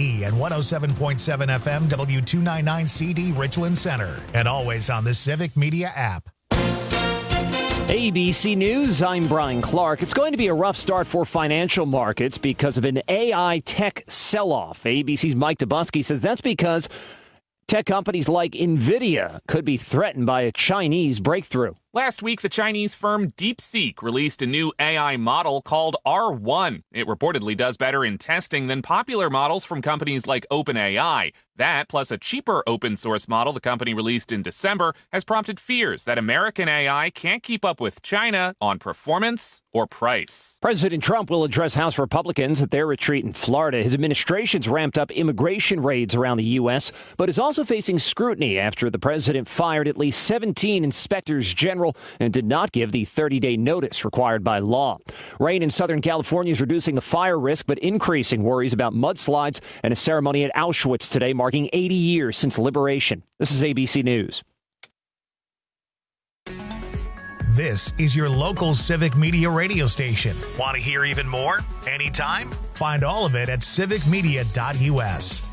and 107.7 FM W299CD Richland Center. And always on the Civic Media app. ABC News, I'm Brian Clark. It's going to be a rough start for financial markets because of an AI tech sell-off. ABC's Mike Dubusky says that's because tech companies like NVIDIA could be threatened by a Chinese breakthrough. Last week, the Chinese firm DeepSeek released a new AI model called R1. It reportedly does better in testing than popular models from companies like OpenAI. That, plus a cheaper open-source model the company released in December, has prompted fears that American AI can't keep up with China on performance or price. President Trump will address House Republicans at their retreat in Florida. His administration's ramped up immigration raids around the U.S., but is also facing scrutiny after the president fired at least 17 inspectors general and did not give the 30-day notice required by law. Rain in Southern California is reducing the fire risk, but increasing worries about mudslides and a ceremony at Auschwitz today marking 80 years since liberation. This is ABC News. This is your local Civic Media radio station. Want to hear even more? Anytime? Find all of it at civicmedia.us.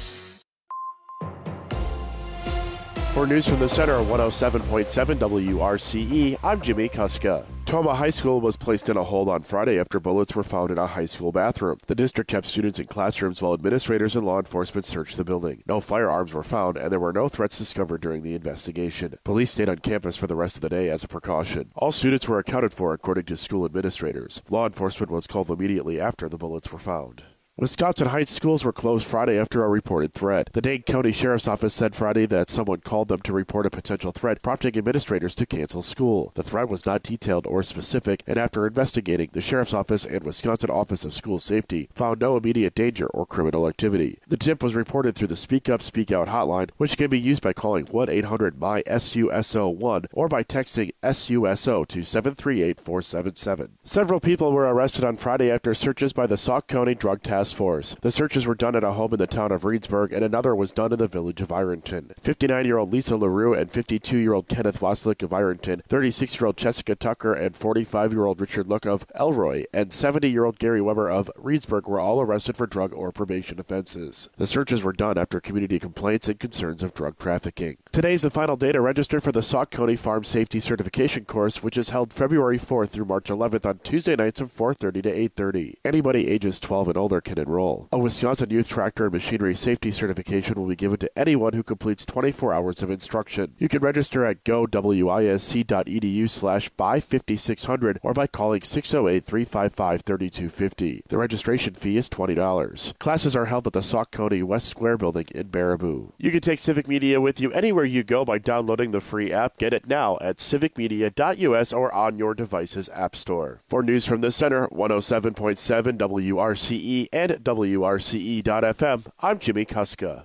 For news from the center of 107.7 WRCE, I'm Jimmy Kuska. Toma High School was placed in a hold on Friday after bullets were found in a high school bathroom. The district kept students in classrooms while administrators and law enforcement searched the building. No firearms were found, and there were no threats discovered during the investigation. Police stayed on campus for the rest of the day as a precaution. All students were accounted for, according to school administrators. Law enforcement was called immediately after the bullets were found. Wisconsin Heights schools were closed Friday after a reported threat. The Dane County Sheriff's Office said Friday that someone called them to report a potential threat, prompting administrators to cancel school. The threat was not detailed or specific, and after investigating, the Sheriff's Office and Wisconsin Office of School Safety found no immediate danger or criminal activity. The tip was reported through the Speak Up, Speak Out hotline, which can be used by calling 1-800-MY-SUSO1 or by texting SUSO to 738-477. Several people were arrested on Friday after searches by the Sauk County Drug Task Force. The searches were done at a home in the town of Reedsburg, and another was done in the village of Ironton. 59-year-old Lisa LaRue and 52-year-old Kenneth Waslick of Ironton, 36-year-old Jessica Tucker and 45-year-old Richard Look of Elroy, and 70-year-old Gary Weber of Reedsburg were all arrested for drug or probation offenses. The searches were done after community complaints and concerns of drug trafficking. Today's the final day to register for the Sauk County Farm Safety Certification course, which is held February 4th through March 11th on Tuesday nights from 4:30 to 8:30. Anybody ages 12 and older can enroll. A Wisconsin Youth Tractor and Machinery Safety Certification will be given to anyone who completes 24 hours of instruction. You can register at gowisc.edu/buy5600 or by calling 608-355-3250. The registration fee is $20. Classes are held at the Sauk County West Square Building in Baraboo. You can take Civic Media with you anywhere you go by downloading the free app. Get it now at civicmedia.us or on your device's app store. For news from the center, 107.7 WRCE and WRCE.FM, I'm Jimmy Kuska.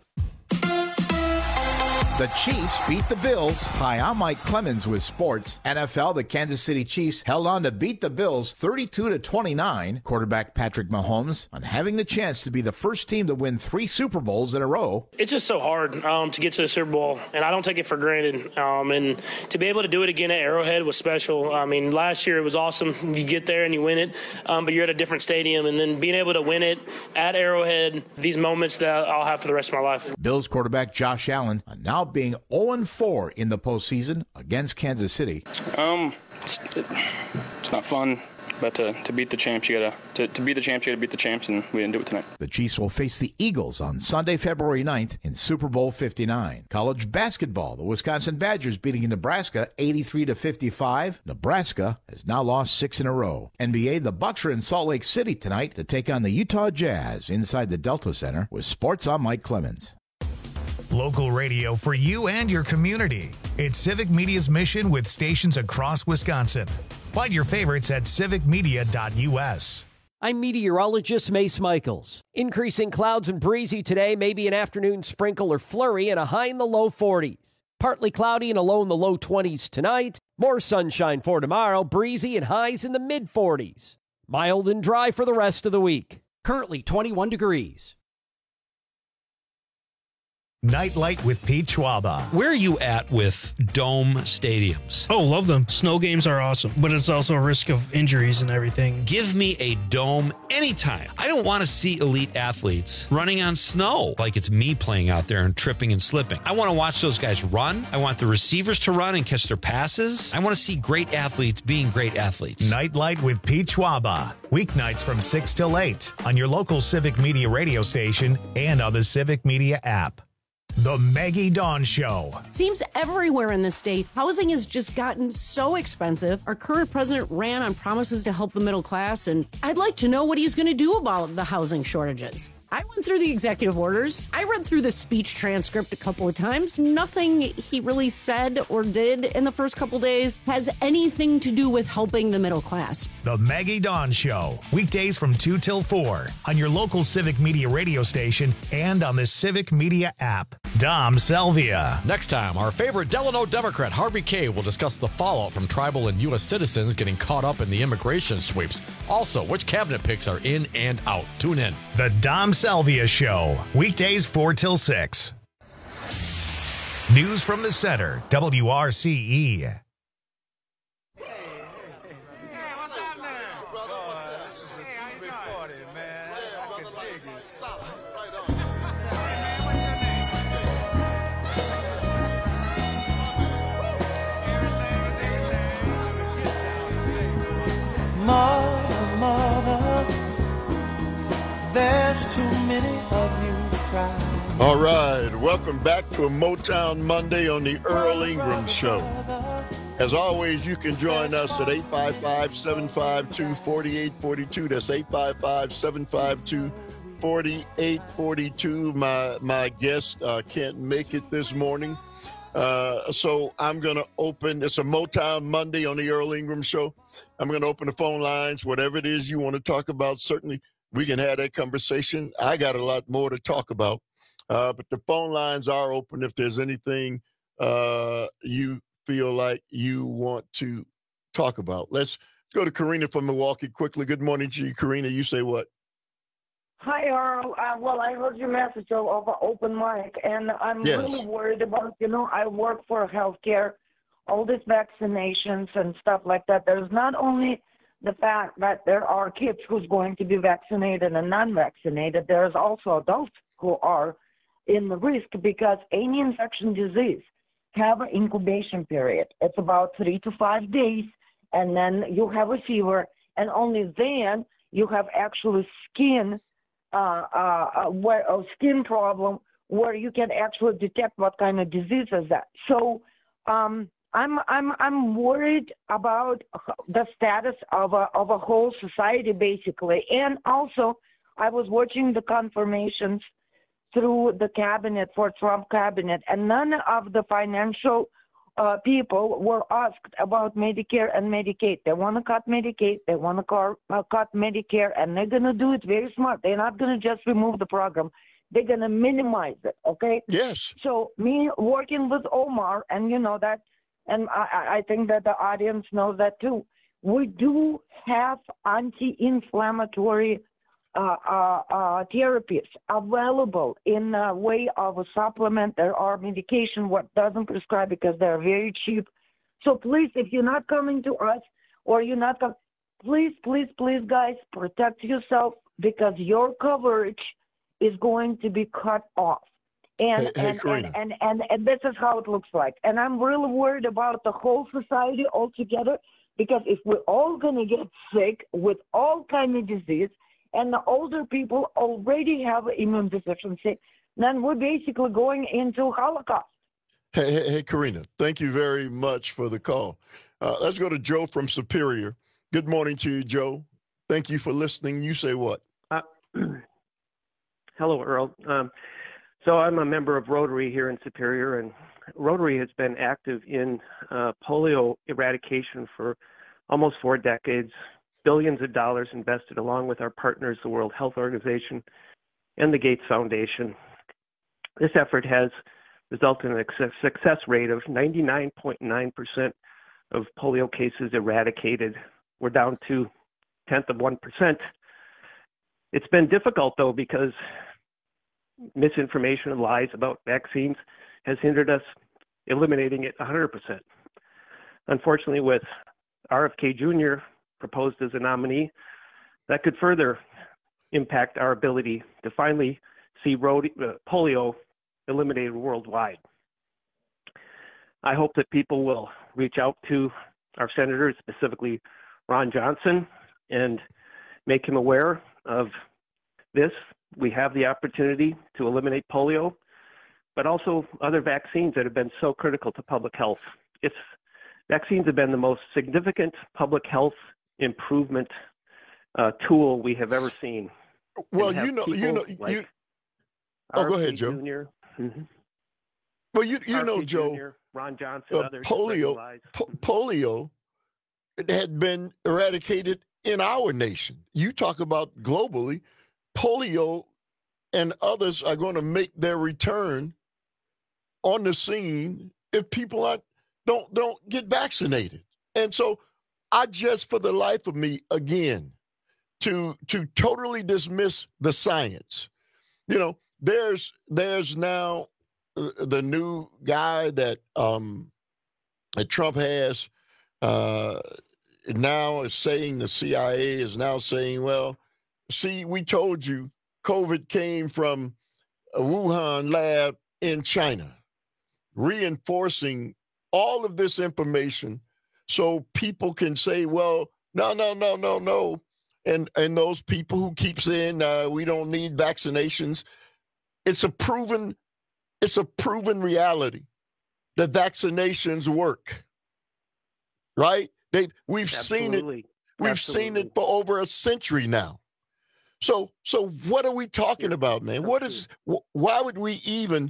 The Chiefs beat the Bills. Hi, I'm Mike Clemens with sports. NFL, the Kansas City Chiefs held on to beat the Bills 32-29. Quarterback Patrick Mahomes on having the chance to be the first team to win 3 Super Bowls in a row. It's just so hard to get to the Super Bowl, and I don't take it for granted. And to be able to do it again at Arrowhead was special. I mean, last year it was awesome. You get there and you win it, but you're at a different stadium. And then being able to win it at Arrowhead, these moments that I'll have for the rest of my life. Bills quarterback Josh Allen now being 0-4 in the postseason against Kansas City. It's not fun, but to beat the champs, you gotta to beat the champs, you gotta beat the champs, and we didn't do it tonight. The Chiefs will face the Eagles on Sunday, February 9th in Super Bowl 59. College basketball, the Wisconsin Badgers beating Nebraska 83-55. Nebraska has now lost 6 in a row. NBA, the Bucks are in Salt Lake City tonight to take on the Utah Jazz inside the Delta Center. With sports, I'm Mike Clemens. Local radio for you and your community. It's Civic Media's mission with stations across Wisconsin. Find your favorites at civicmedia.us. I'm meteorologist Mace Michaels. Increasing clouds and breezy today, maybe an afternoon sprinkle or flurry and a high in the low 40s. Partly cloudy and a low in the low 20s tonight. More sunshine for tomorrow, breezy and highs in the mid 40s. Mild and dry for the rest of the week. Currently 21 degrees. Nightlight with Pete Schwaba. Where are you at with dome stadiums? Oh, love them. Snow games are awesome, but it's also a risk of injuries and everything. Give me a dome anytime. I don't want to see elite athletes running on snow like it's me playing out there and tripping and slipping. I want to watch those guys run. I want the receivers to run and catch their passes. I want to see great athletes being great athletes. Nightlight with Pete Schwaba. Weeknights from 6 till 8 on your local Civic Media radio station and on the Civic Media app. The Maggie Dawn Show. Seems everywhere in the state, housing has just gotten so expensive. Our current president ran on promises to help the middle class, and I'd like to know what he's going to do about the housing shortages. I went through the executive orders. I read through the speech transcript a couple of times. Nothing he really said or did in the first couple days has anything to do with helping the middle class. The Maggie Dawn Show. Weekdays from 2 till 4 on your local Civic Media radio station and on the Civic Media app. Dom Salvia. Next time, our favorite Delano Democrat, Harvey Kaye, will discuss the fallout from tribal and U.S. citizens getting caught up in the immigration sweeps. Also, which cabinet picks are in and out. Tune in. The Dom Salvia Show. Weekdays 4 till 6. News from the Center. WRCE. Mother, there's too many of you to cry. All right, welcome back to a Motown Monday on the Earl Ingram Show. As always, you can join us at 855-752-4842. That's 855-752-4842. My guest can't make it this morning. So I'm going to open, it's a Motown Monday on the Earl Ingram Show. I'm going to open the phone lines, whatever it is you want to talk about. Certainly, we can have that conversation. I got a lot more to talk about. But the phone lines are open if there's anything you feel like you want to talk about. Let's go to Karina from Milwaukee quickly. Good morning to you, Karina. You say what? Hi, Earl. Well, I heard your message over open mic, and I'm really worried about, I work for healthcare, all these vaccinations and stuff like that. There's not only the fact that there are kids who's going to be vaccinated and non-vaccinated, there's also adults who are in the risk because any infection disease have an incubation period. It's about 3 to 5 days, and then you have a fever, and only then you have actually skin skin problem where you can actually detect what kind of disease is that. So I'm worried about the status of a whole society basically, and also I was watching the confirmations through the cabinet for Trump cabinet, and none of the financial people were asked about Medicare and Medicaid. They want to cut Medicaid, they want to cut Medicare, and they're going to do it very smart. They're not going to just remove the program. They're going to minimize it, okay? Yes. So me working with Omar, and you know that, and I think that the audience knows that too, we do have anti-inflammatory therapies available in a way of a supplement. There are medication what doesn't prescribe because they're very cheap. So please, if you're not coming to us or you're not please guys, protect yourself because your coverage is going to be cut off. And and this is how it looks like. And I'm really worried about the whole society altogether because if we're all going to get sick with all kind of disease, and the older people already have immune deficiency, then we're basically going into Holocaust. Hey, Karina, thank you very much for the call. Let's go to Joe from Superior. Good morning to you, Joe. Thank you for listening. You say what? Hello, Earl. So I'm a member of Rotary here in Superior, and Rotary has been active in polio eradication for almost 4 decades. Billions of dollars invested along with our partners, the World Health Organization and the Gates Foundation. This effort has resulted in a success rate of 99.9% of polio cases eradicated. We're down to 0.1%. It's been difficult, though, because misinformation and lies about vaccines has hindered us eliminating it 100%. Unfortunately, with RFK Jr. proposed as a nominee, that could further impact our ability to finally see polio eliminated worldwide. I hope that people will reach out to our senators, specifically Ron Johnson, and make him aware of this. We have the opportunity to eliminate polio, but also other vaccines that have been so critical to public health. Vaccines have been the most significant public health improvement tool we have ever seen. Well, go ahead, Joe. Mm-hmm. Well, you know, Joe, Jr., Ron Johnson, others. Polio had been eradicated in our nation. You talk about globally, polio and others are going to make their return on the scene if people don't get vaccinated. And so I just, for the life of me, again, to totally dismiss the science. You know, there's now the new guy that Trump has now is saying, the CIA is now saying, well, see, we told you COVID came from a Wuhan lab in China, reinforcing all of this information so people can say, well, no. And those people who keep saying we don't need vaccinations, it's a proven reality that vaccinations work, right? We've seen it. We've seen it for over a century now. So what are we talking about, man? Why would we even,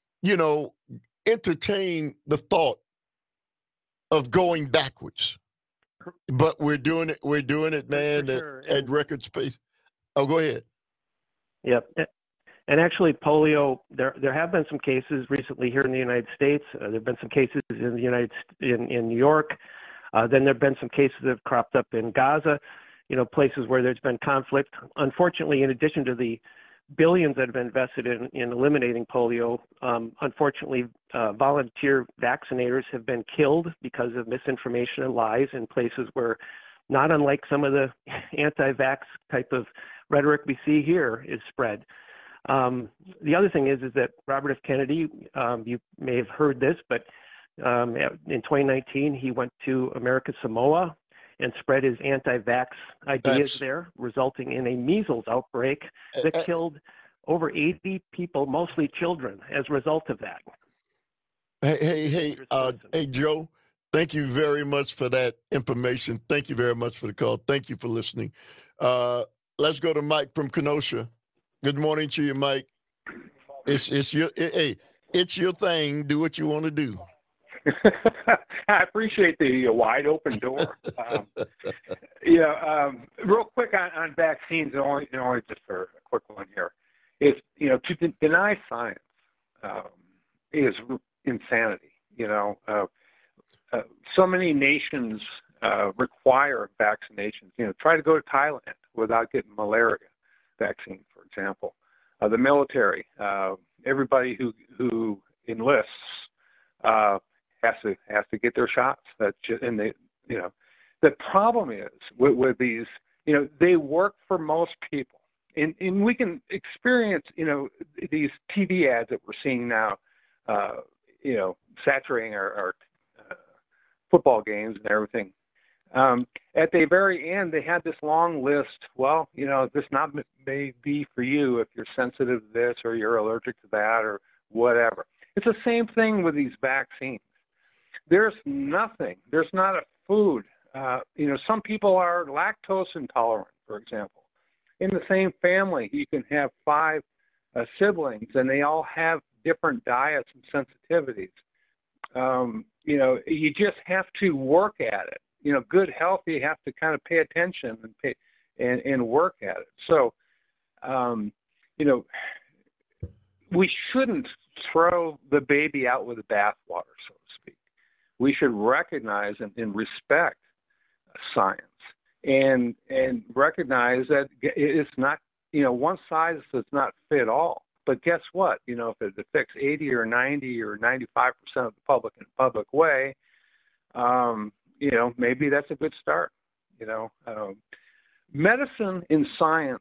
entertain the thought of going backwards? But we're doing it, man, at record space. Oh, go ahead. Yep. And actually, polio, there have been some cases recently here in the United States. There have been some cases in New York. Then there have been some cases that have cropped up in Gaza, places where there's been conflict. Unfortunately, in addition to the billions that have been invested in eliminating polio, unfortunately, volunteer vaccinators have been killed because of misinformation and lies in places where, not unlike some of the anti-vax type of rhetoric we see here, is spread. The other thing is that Robert F. Kennedy, you may have heard this, but in 2019, he went to American Samoa and spread his anti-vax ideas there, resulting in a measles outbreak that killed over 80 people, mostly children, as a result of that. Hey, Joe, thank you very much for that information. Thank you very much for the call. Thank you for listening. Let's go to Mike from Kenosha. Good morning to you, Mike. It's your thing. Do what you want to do. I appreciate the wide open door. Real quick on vaccines, only just for a quick one here. It's, to deny science is insanity. So many nations require vaccinations. Try to go to Thailand without getting malaria vaccine, for example. The military, everybody who enlists has to get their shots. The problem is with these, they work for most people, and we can experience, these TV ads that we're seeing now, saturating our football games and everything. At the very end, they had this long list. Well, this may be for you if you're sensitive to this or you're allergic to that or whatever. It's the same thing with these vaccines. There's not a food. Some people are lactose intolerant, for example. In the same family, you can have 5 siblings, and they all have different diets and sensitivities. You just have to work at it. Good health, you have to kind of pay attention and work at it. So, we shouldn't throw the baby out with the bathwater, so to speak. We should recognize and respect science and recognize that it's not, one size does not fit all. But guess what? You know, if it affects 80 or 90 or 95% of the public way, you know, maybe that's a good start. You know, medicine and science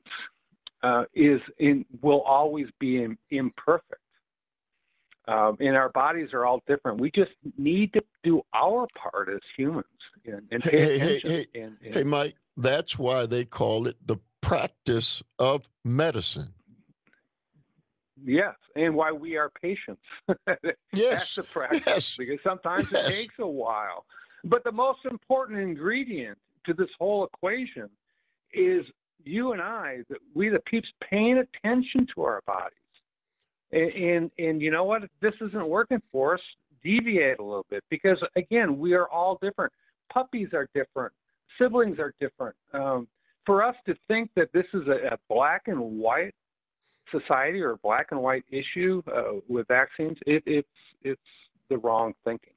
will always be imperfect. And our bodies are all different. We just need to do our part as humans and pay attention. Hey, Mike, that's why they call it the practice of medicine. Yes, and why we are patients. Yes. That's the practice, yes. Because sometimes it takes a while. But the most important ingredient to this whole equation is you and I, we the peeps, paying attention to our bodies. And you know what? If this isn't working for us, deviate a little bit. Because, again, we are all different. Puppies are different. Siblings are different. For us to think that this is a black and white society or a black and white issue with vaccines, it's the wrong thinking.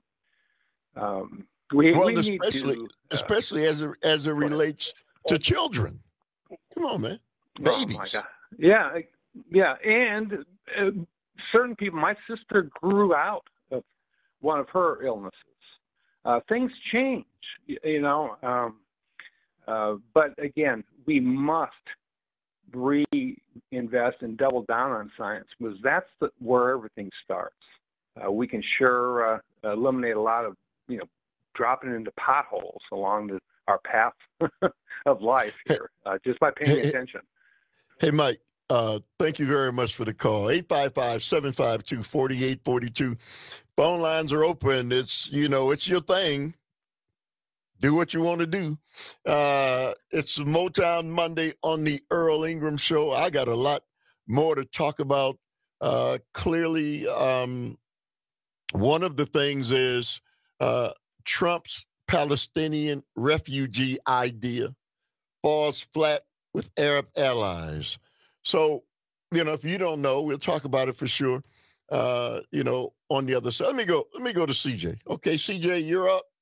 Especially as it relates to children. Come on, man. Babies. Oh my God. Yeah, and certain people. My sister grew out of one of her illnesses. Things change, you know. But again, we must reinvest and double down on science, because that's where everything starts. We can sure eliminate a lot of, you know, dropping into potholes along our path of life here, just by paying attention. Hey, Mike, thank you very much for the call. 855-752-4842. Phone lines are open. It's your thing. Do what you want to do. It's Motown Monday on the Earl Ingram Show. I got a lot more to talk about. Clearly, one of the things is Trump's Palestinian refugee idea falls flat with Arab allies. So, you know, if you don't know, we'll talk about it for sure. You know, on the other side. Let me go to CJ. Okay, CJ, you're up.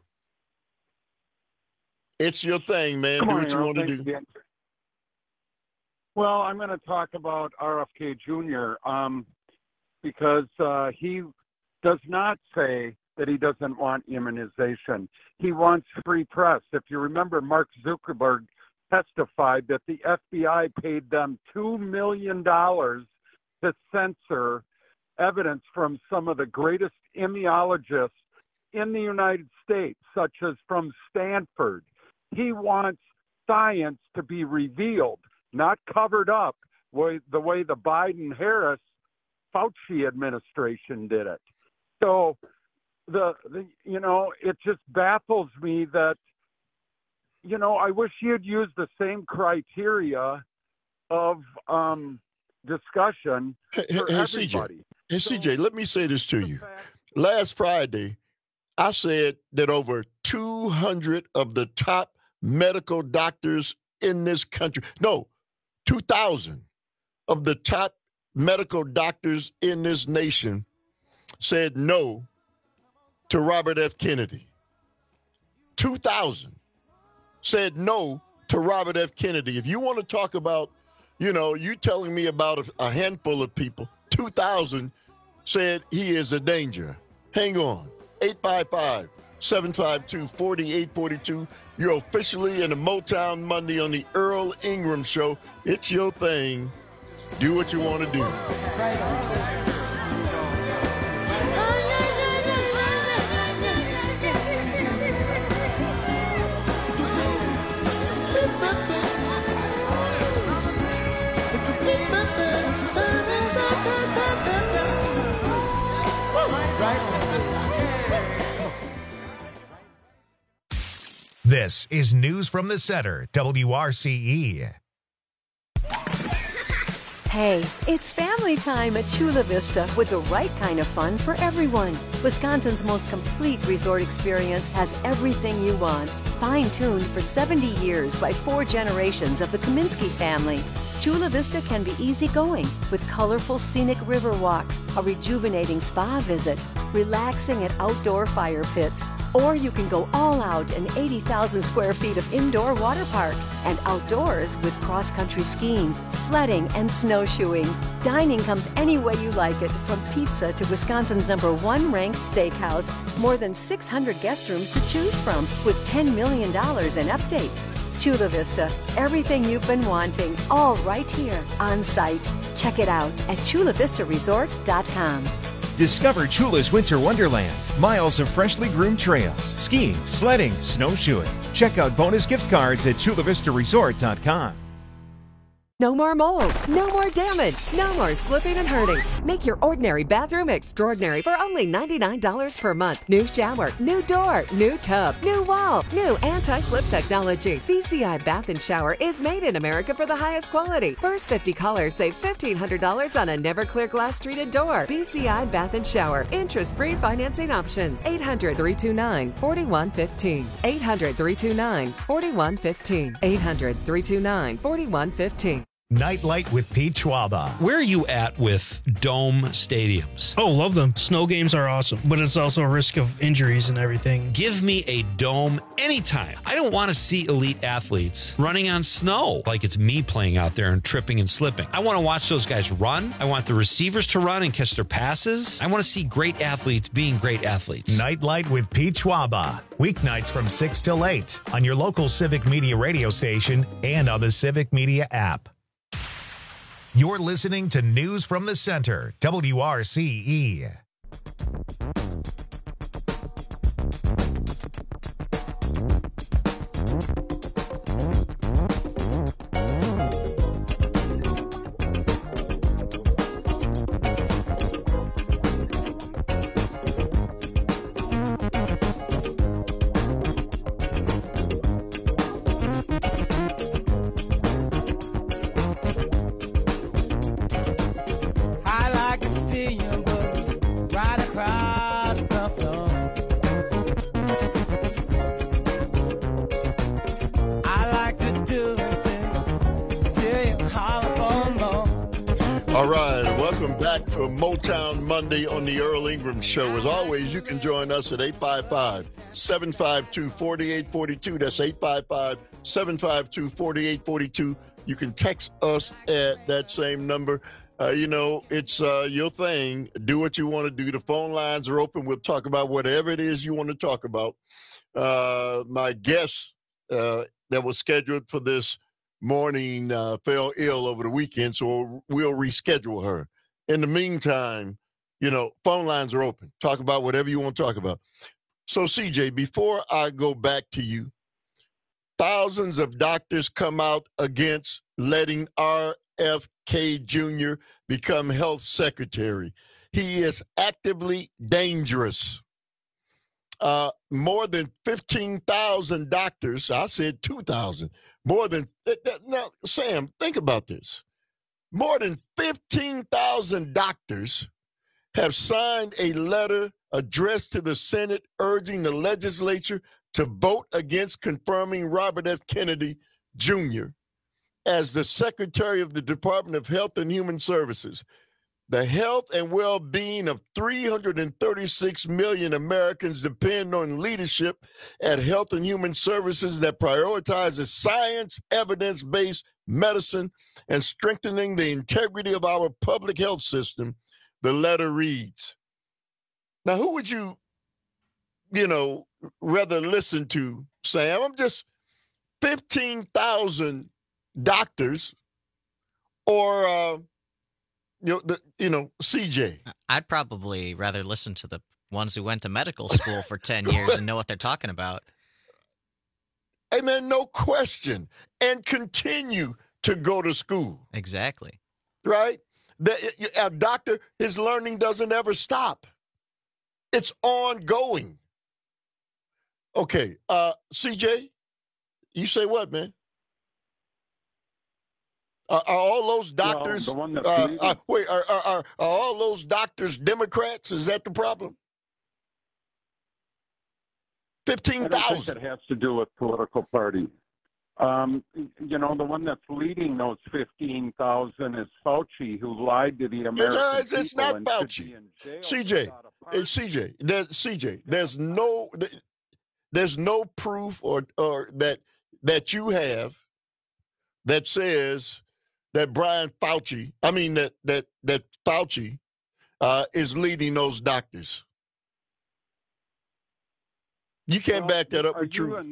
It's your thing, man. Do what you want to do. Well, I'm going to talk about RFK Jr. Because he does not say that he doesn't want immunization. He wants free press. If you remember, Mark Zuckerberg testified that the FBI paid them $2 million to censor evidence from some of the greatest immunologists in the United States, such as from Stanford. He wants science to be revealed, not covered up the way the Biden-Harris Fauci administration did it. So, it just baffles me that, you know, I wish you'd use the same criteria of discussion for everybody. Hey, CJ, let me say this to you. Last Friday, I said that over 200 of the top medical doctors in this country, 2,000 of the top medical doctors in this nation said no to Robert F. Kennedy. 2,000 said no to Robert F. Kennedy. If you want to talk about, you know, you telling me about a handful of people, 2,000 said he is a danger. Hang on. 855-752-4842. You're officially in the Motown Monday on the Earl Ingram Show. It's your thing. Do what you want to do. This is News from the Center, WRCE. Hey, it's family time at Chula Vista with the right kind of fun for everyone. Wisconsin's most complete resort experience has everything you want. Fine-tuned for 70 years by 4 generations of the Kaminsky family. Chula Vista can be easygoing with colorful scenic river walks, a rejuvenating spa visit, relaxing at outdoor fire pits, Or you can go all out in 80,000 square feet of indoor water park and outdoors with cross-country skiing, sledding, and snowshoeing. Dining comes any way you like it, from pizza to Wisconsin's #1 ranked steakhouse. More than 600 guest rooms to choose from with $10 million in updates. Chula Vista, everything you've been wanting, all right here on site. Check it out at chulavistaresort.com. Discover Chula's Winter Wonderland. Miles of freshly groomed trails, skiing, sledding, snowshoeing. Check out bonus gift cards at chulavistaresort.com. No more mold, no more damage, no more slipping and hurting. Make your ordinary bathroom extraordinary for only $99 per month. New shower, new door, new tub, new wall, new anti-slip technology. BCI Bath and Shower is made in America for the highest quality. First 50 callers save $1,500 on a Never-Clear glass treated door. BCI Bath and Shower. Interest-free financing options. 800-329-4115. 800-329-4115. 800-329-4115. Nightlight with Pete Schwaba. Where are you at with dome stadiums? Oh, love them. Snow games are awesome, but it's also a risk of injuries and everything. Give me a dome anytime. I don't want to see elite athletes running on snow like it's me playing out there and tripping and slipping. I want to watch those guys run. I want the receivers to run and catch their passes. I want to see great athletes being great athletes. Nightlight with Pete Schwaba. Weeknights from 6 till 8 on your local Civic Media radio station and on the Civic Media app. You're listening to News from the Center, WRCE. All right, welcome back to Motown Monday on the Earl Ingram Show. As always, you can join us at 855-752-4842. That's 855-752-4842. You can text us at that same number. It's your thing. Do what you want to do. The phone lines are open. We'll talk about whatever it is you want to talk about. My guest that was scheduled for this morning fell ill over the weekend, so we'll reschedule her. In the meantime, phone lines are open. Talk about whatever you want to talk about. So, CJ, before I go back to you, thousands of doctors come out against letting RFK Jr. become health secretary. He is actively dangerous. More than 15,000 doctors, I said 2,000, now, Sam, think about this. More than 15,000 doctors have signed a letter addressed to the Senate urging the legislature to vote against confirming Robert F. Kennedy Jr. as the Secretary of the Department of Health and Human Services. The health and well-being of 336 million Americans depend on leadership at Health and Human Services that prioritizes science, evidence-based medicine, and strengthening the integrity of our public health system, the letter reads. Now, who would you, rather listen to, Sam? I'm just 15,000 doctors or CJ. I'd probably rather listen to the ones who went to medical school for 10 years and know what they're talking about. Hey, man, no question. And continue to go to school. Exactly. Right? A doctor, his learning doesn't ever stop. It's ongoing. Okay, CJ, you say what, man? Are all those doctors? Well, the one are all those doctors Democrats? Is that the problem? 15,000. I don't think it has to do with political party. The one that's leading those 15,000 is Fauci, who lied to the American people. It's not Fauci. CJ, there's no. there's no proof or that you have that says that Fauci is leading those doctors. You can't back that up with truth.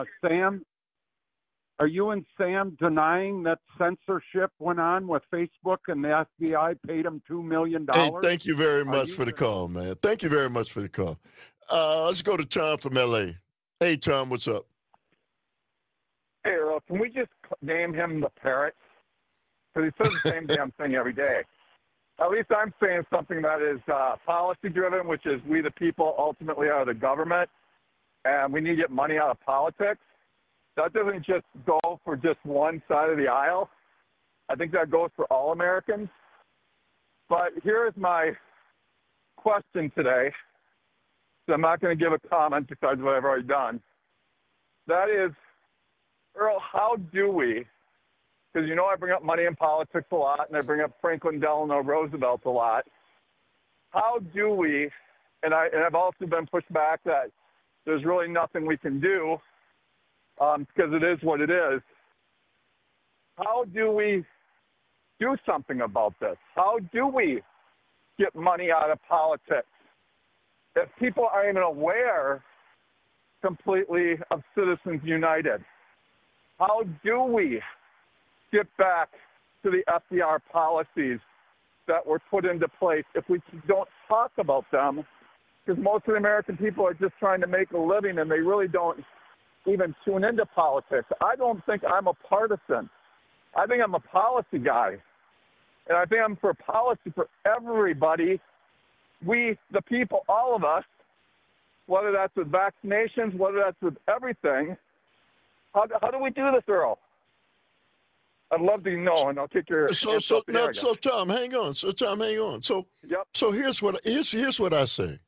Are you and Sam denying that censorship went on with Facebook and the FBI paid him $2 million? Hey, thank you very much for the call, man. Thank you very much for the call. Let's go to Tom from L.A. Hey, Tom, what's up? Hey, Earl, can we just name him the parrot? Because he says the same damn thing every day. At least I'm saying something that is policy-driven, which is we the people ultimately are the government, and we need to get money out of politics. That doesn't just go for just one side of the aisle. I think that goes for all Americans. But here is my question today. So I'm not going to give a comment besides what I've already done. That is, Earl, how do we, because you know I bring up money in politics a lot, and I bring up Franklin Delano Roosevelt a lot. How do we, and I've also been pushed back that there's really nothing we can do, because it is what it is. How do we do something about this? How do we get money out of politics? If people aren't even aware completely of Citizens United, how do we get back to the FDR policies that were put into place if we don't talk about them? Because most of the American people are just trying to make a living, and they really don't even tune into politics. I don't think I'm a partisan. I think I'm a policy guy. And I think I'm for policy for everybody. We, the people, all of us, whether that's with vaccinations, whether that's with everything. How do we do this, Earl? I'd love to know, and I'll kick your Tom, hang on. So here's what I say.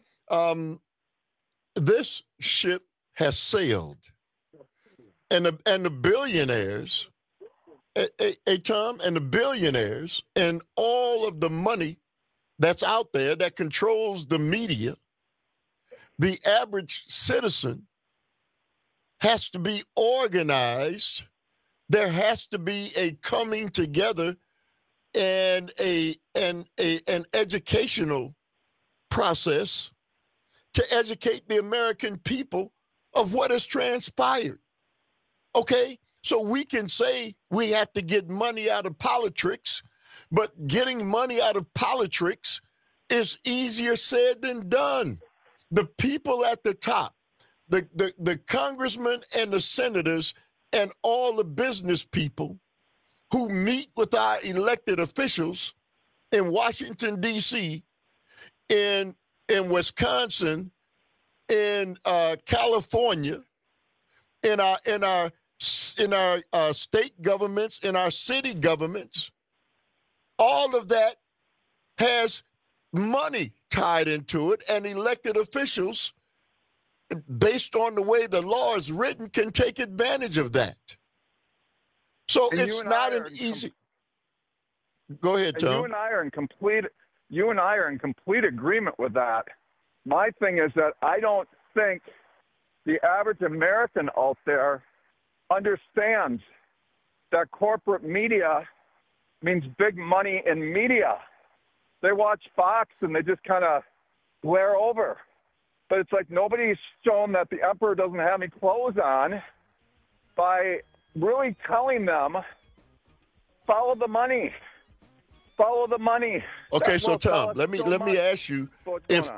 This ship has sailed, and the billionaires, Tom, and the billionaires, and all of the money that's out there that controls the media, the average citizen has to be organized. There has to be a coming together and an educational process to educate the American people of what has transpired. Okay? So we can say we have to get money out of politics, but getting money out of politics is easier said than done. The people at the top, the congressmen and the senators and all the business people who meet with our elected officials in Washington, D.C., in Wisconsin, in California, in our state governments, in our city governments, all of that has money tied into it, and elected officials, based on the way the law is written, can take advantage of that. So and it's not an easy. Go ahead, Tom. You and I are in complete agreement with that. My thing is that I don't think the average American out there understands that corporate media means big money in media. They watch Fox and they just kind of glare over. But it's like nobody's shown that the emperor doesn't have any clothes on by really telling them, follow the money. Follow the money. Okay, so Tom, let me ask you, if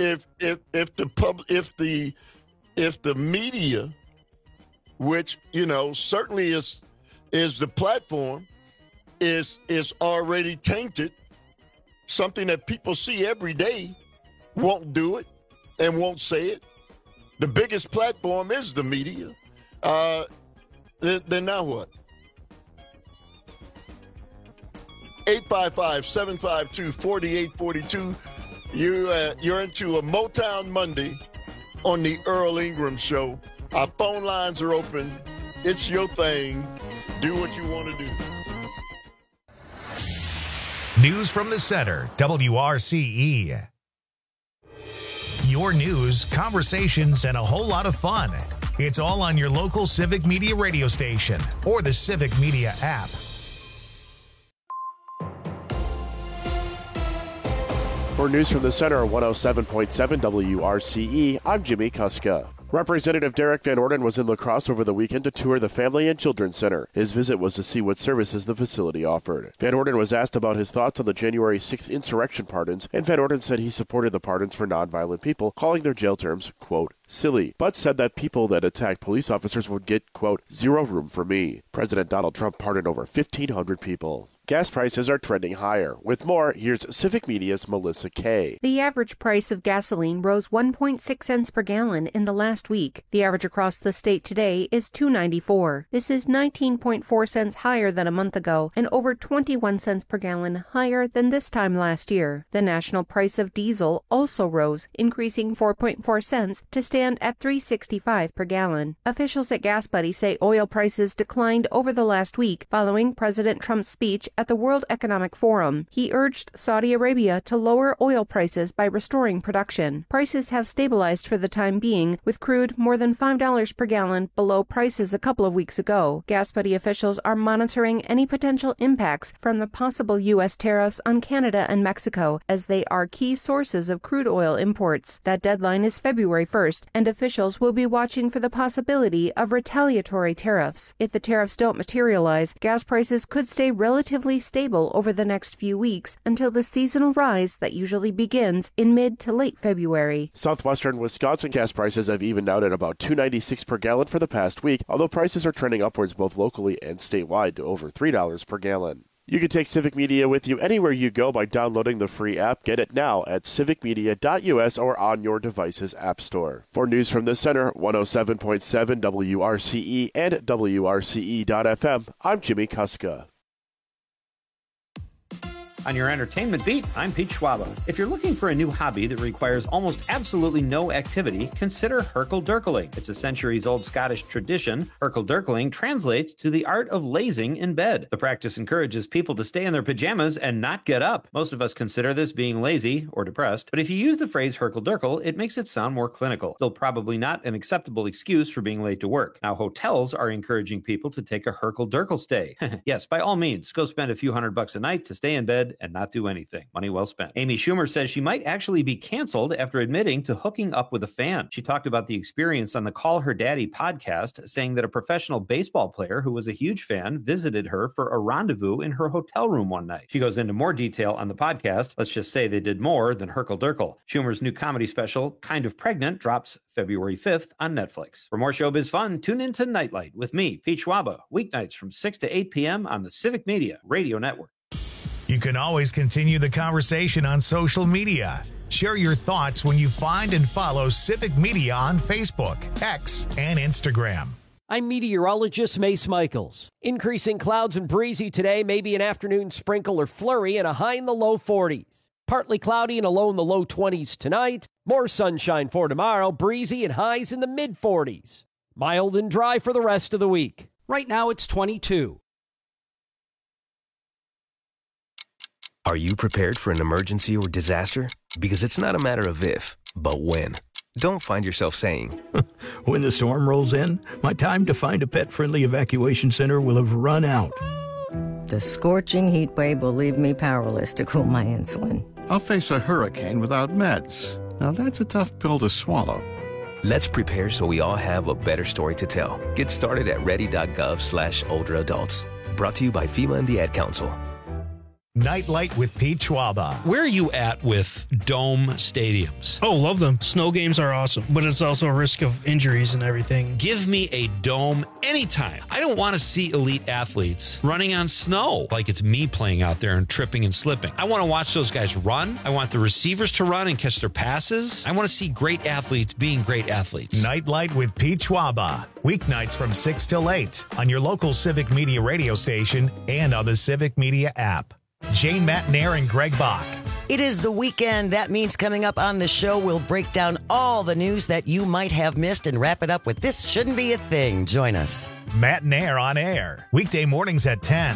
the media, which certainly is the platform, is already tainted, something that people see every day, won't do it and won't say it. The biggest platform is the media. Then now what? 855-752-4842. You're into a Motown Monday on the Earl Ingram Show. Our phone lines are open. It's your thing. Do what you want to do. News from the Center, WRCE. Your news, conversations, and a whole lot of fun. It's all on your local Civic Media radio station or the Civic Media app. For News from the Center, 107.7 WRCE, I'm Jimmy Kuska. Representative Derek Van Orden was in La Crosse over the weekend to tour the Family and Children's Center. His visit was to see what services the facility offered. Van Orden was asked about his thoughts on the January 6th insurrection pardons, and Van Orden said he supported the pardons for nonviolent people, calling their jail terms, quote, silly, but said that people that attacked police officers would get, quote, zero room for me. President Donald Trump pardoned over 1,500 people. Gas prices are trending higher. With more, here's Civic Media's Melissa Kay. The average price of gasoline rose 1.6 cents per gallon in the last week. The average across the state today is $2.94. This is 19.4 cents higher than a month ago and over 21 cents per gallon higher than this time last year. The national price of diesel also rose, increasing 4.4 cents to stand at $3.65 per gallon. Officials at Gas Buddy say oil prices declined over the last week following President Trump's speech at the World Economic Forum. He urged Saudi Arabia to lower oil prices by restoring production. Prices have stabilized for the time being, with crude more than $5 per gallon below prices a couple of weeks ago. Gas Buddy officials are monitoring any potential impacts from the possible U.S. tariffs on Canada and Mexico, as they are key sources of crude oil imports. That deadline is February 1st, and officials will be watching for the possibility of retaliatory tariffs. If the tariffs don't materialize, gas prices could stay relatively stable over the next few weeks until the seasonal rise that usually begins in mid to late February. Southwestern Wisconsin gas prices have evened out at about $2.96 per gallon for the past week, although prices are trending upwards both locally and statewide to over $3 per gallon. You can take Civic Media with you anywhere you go by downloading the free app. Get it now at civicmedia.us or on your device's app store. For News from the Center, 107.7 WRCE and WRCE.FM, I'm Jimmy Kuska. On your entertainment beat, I'm Pete Schwaba. If you're looking for a new hobby that requires almost absolutely no activity, consider Hurkle-Durkling. It's a centuries-old Scottish tradition. Hurkle-Durkling translates to the art of lazing in bed. The practice encourages people to stay in their pajamas and not get up. Most of us consider this being lazy or depressed, but if you use the phrase Hurkle-Durkle, it makes it sound more clinical. Still probably not an acceptable excuse for being late to work. Now, hotels are encouraging people to take a Hurkle-Durkle stay. Yes, by all means, go spend a few $100 a night to stay in bed and not do anything. Money well spent. Amy Schumer says she might actually be canceled after admitting to hooking up with a fan. She talked about the experience on the Call Her Daddy podcast, saying that a professional baseball player who was a huge fan visited her for a rendezvous in her hotel room one night. She goes into more detail on the podcast. Let's just say they did more than Hurkle-Durkle. Schumer's new comedy special, Kind of Pregnant, drops February 5th on Netflix. For more showbiz fun, tune in to Nightlight with me, Pete Schwaba, weeknights from 6 to 8 p.m. on the Civic Media Radio Network. You can always continue the conversation on social media. Share your thoughts when you find and follow Civic Media on Facebook, X, and Instagram. I'm meteorologist Mace Michaels. Increasing clouds and breezy today, maybe an afternoon sprinkle or flurry, and a high in the low 40s. Partly cloudy and a low in the low 20s tonight. More sunshine for tomorrow, breezy and highs in the mid 40s. Mild and dry for the rest of the week. Right now it's 22. Are you prepared for an emergency or disaster? Because it's not a matter of if, but when. Don't find yourself saying, when the storm rolls in, my time to find a pet-friendly evacuation center will have run out. The scorching heat wave will leave me powerless to cool my insulin. I'll face a hurricane without meds. Now that's a tough pill to swallow. Let's prepare so we all have a better story to tell. Get started at ready.gov/older adults. Brought to you by FEMA and the Ad Council. Nightlight with Pete Schwaba. Where are you at with dome stadiums? Oh, love them. Snow games are awesome, but it's also a risk of injuries and everything. Give me a dome anytime. I don't want to see elite athletes running on snow like it's me playing out there and tripping and slipping. I want to watch those guys run. I want the receivers to run and catch their passes. I want to see great athletes being great athletes. Nightlight with Pete Schwaba. Weeknights from 6 till 8 on your local Civic Media radio station and on the Civic Media app. Jane Matnair and Greg Bach. It is the weekend. That means coming up on the show, we'll break down all the news that you might have missed and wrap it up with This Shouldn't Be a Thing. Join us. Matnair on air. Weekday mornings at 10.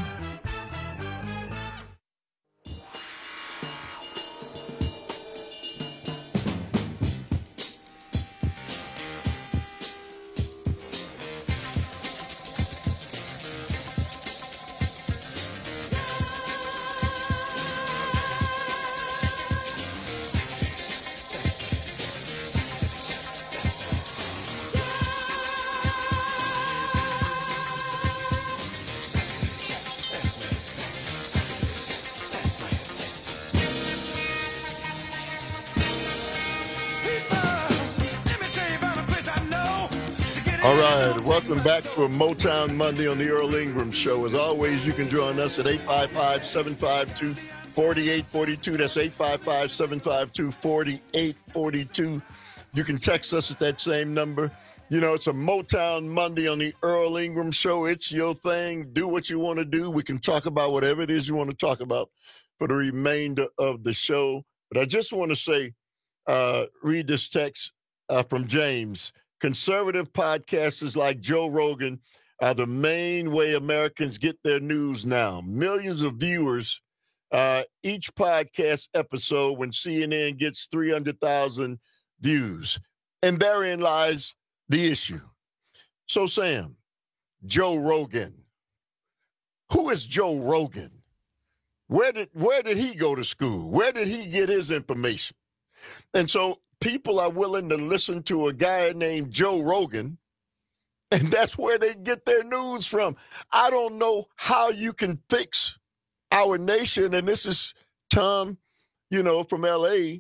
All right, welcome back for Motown Monday on the Earl Ingram Show. As always, you can join us at 855-752-4842. That's 855-752-4842. You can text us at that same number. You know, it's a Motown Monday on the Earl Ingram Show. It's your thing. Do what you want to do. We can talk about whatever it is you want to talk about for the remainder of the show. But I just want to say, read this text from James. Conservative podcasters like Joe Rogan are the main way Americans get their news now. Millions of viewers each podcast episode when CNN gets 300,000 views. And therein lies the issue. So, Sam, Joe Rogan. Who is Joe Rogan? Where did he go to school? Where did he get his information? And so people are willing to listen to a guy named Joe Rogan, and that's where they get their news from. I don't know how you can fix our nation, and this is Tom, from L.A.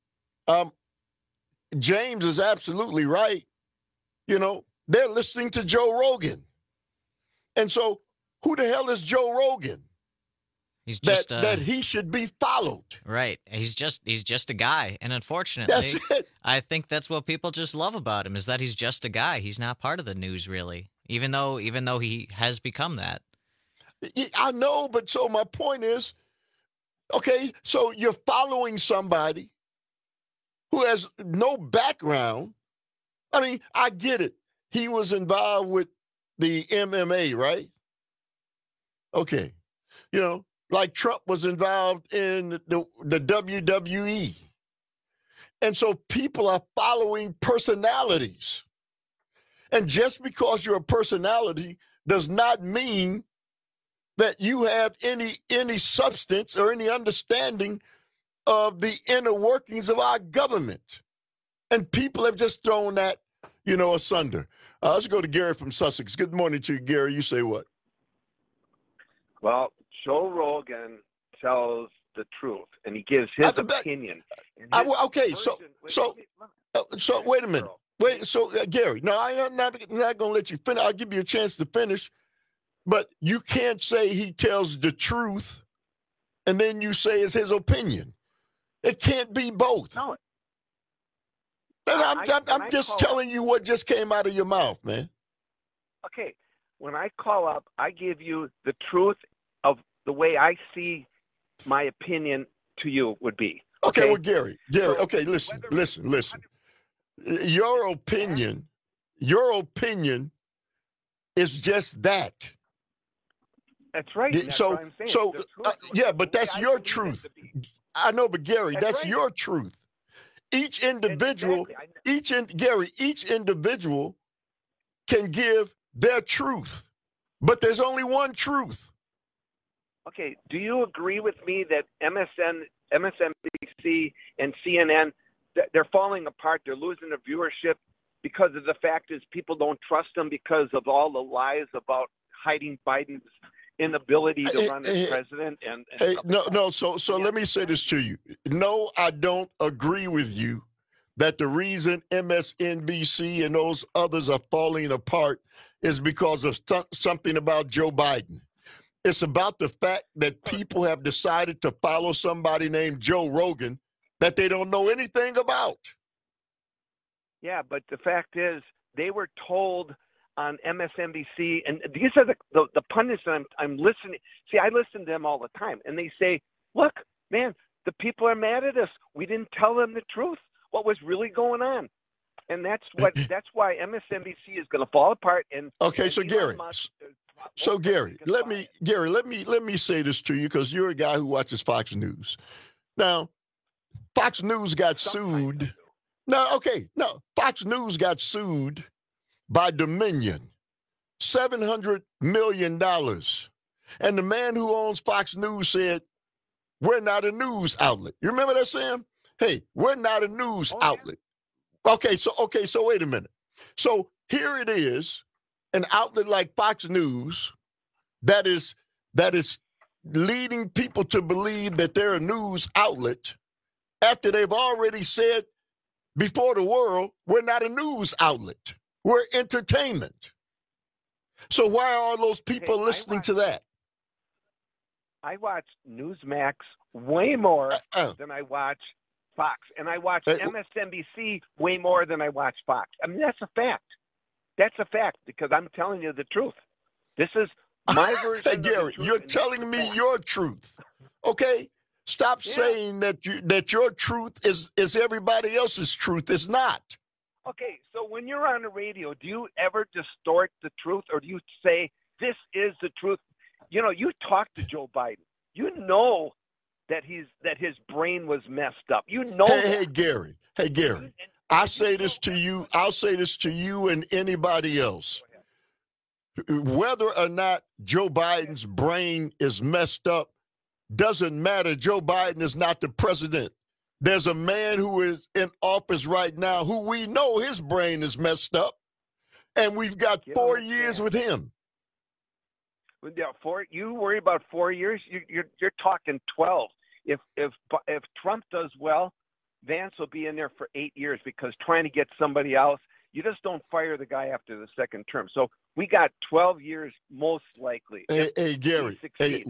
James is absolutely right. They're listening to Joe Rogan. And so who the hell is Joe Rogan? He's just that he should be followed. Right. He's just a guy. And unfortunately, that's it. I think that's what people just love about him, is that he's just a guy. He's not part of the news, really, even though he has become that. I know, but so my point is, okay, so you're following somebody who has no background. I mean, I get it. He was involved with the MMA, right? Okay. Like Trump was involved in the WWE. And so people are following personalities. And just because you're a personality does not mean that you have any substance or any understanding of the inner workings of our government. And people have just thrown that, asunder. Let's go to Gary from Sussex. Good morning to you, Gary. You say what? Well, Joe Rogan tells the truth, and he gives his opinion. So wait a minute. Gary, no, I'm not going to let you finish. I'll give you a chance to finish, but you can't say he tells the truth, and then you say it's his opinion. It can't be both. No. I'm just telling you what just came out of your mouth, man. Okay, when I call up, I give you the truth of the way I see my opinion to you would be. Okay, well, Gary, okay, listen. Your opinion is just that. That's right. That's what I'm saying. But that's your truth. I know, but Gary, that's your truth. Each individual, each individual can give their truth, but there's only one truth. Okay, do you agree with me that MSNBC and CNN, they're falling apart, they're losing their viewership because of the fact is people don't trust them because of all the lies about hiding Biden's inability to run as president? So let me say this to you. No, I don't agree with you that the reason MSNBC and those others are falling apart is because of something about Joe Biden. It's about the fact that people have decided to follow somebody named Joe Rogan that they don't know anything about. Yeah, but the fact is they were told on MSNBC, and these are the pundits that I'm listening. See, I listen to them all the time, and they say, look, man, the people are mad at us. We didn't tell them the truth, what was really going on. And that's why MSNBC is going to fall apart. And okay, so Gary, let me say this to you because you're a guy who watches Fox News. Now, Fox News got sued. Fox News got sued by Dominion, $700 million. And the man who owns Fox News said, we're not a news outlet. You remember that, Sam? Hey, we're not a news outlet. Okay, so wait a minute. So here it is, an outlet like Fox News that is leading people to believe that they're a news outlet after they've already said before the world, we're not a news outlet. We're entertainment. So why are all those people listening to that? I watch Newsmax way more than I watch Fox, and I watch MSNBC way more than I watch Fox. I mean, that's a fact. That's a fact because I'm telling you the truth. This is my version. Hey, Gary, you're telling me your truth. Okay? Stop saying that your truth is everybody else's truth. It's not. Okay, so when you're on the radio, do you ever distort the truth, or do you say this is the truth? You know, you talk to Joe Biden. You know that his brain was messed up. You know. Hey, Gary. Hey, Gary. I'll say this to you. I'll say this to you and anybody else. Whether or not Joe Biden's brain is messed up doesn't matter. Joe Biden is not the president. There's a man who is in office right now who we know his brain is messed up, and we've got 4 years with him. Yeah, you worry about 4 years. You're talking 12. If Trump does well, Vance will be in there for 8 years because trying to get somebody else, you just don't fire the guy after the second term. So we got 12 years most likely. Hey Gary,